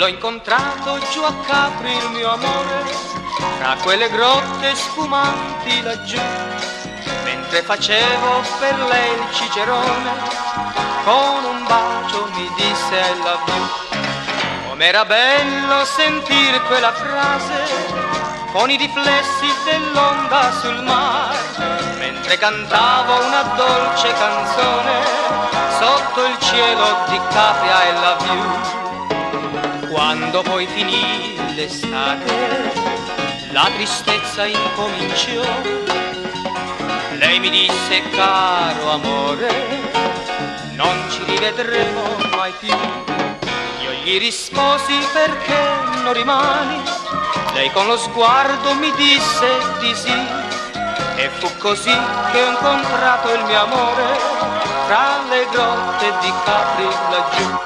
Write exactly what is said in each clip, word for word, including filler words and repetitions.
l'ho incontrato giù a Capri il mio amore, tra quelle grotte sfumanti laggiù, mentre facevo per lei il cicerone, con un bacio mi disse I love you. Com'era bello sentir quella frase con i riflessi dell'onda sul mare, mentre cantavo una dolce canzone sotto il cielo di Capri I love you. Quando poi finì l'estate, la tristezza incominciò, lei mi disse caro amore, non ci rivedremo mai più. Io gli risposi perché non rimani, lei con lo sguardo mi disse di sì, e fu così che ho incontrato il mio amore tra le grotte di Capri laggiù.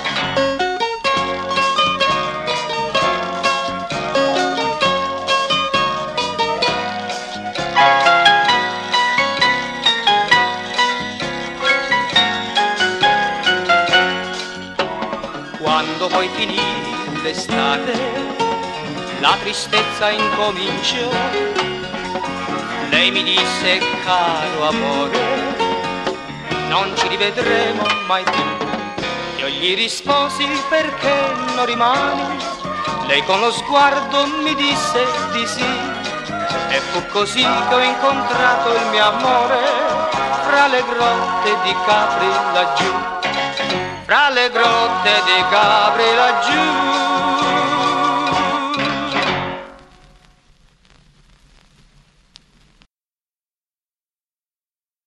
Quando poi finì l'estate, la tristezza incominciò, lei mi disse caro amore, non ci rivedremo mai più. Io gli risposi perché non rimani, lei con lo sguardo mi disse di sì, e fu così che ho incontrato il mio amore fra le grotte di Capri laggiù, fra le grotte di Capri laggiù.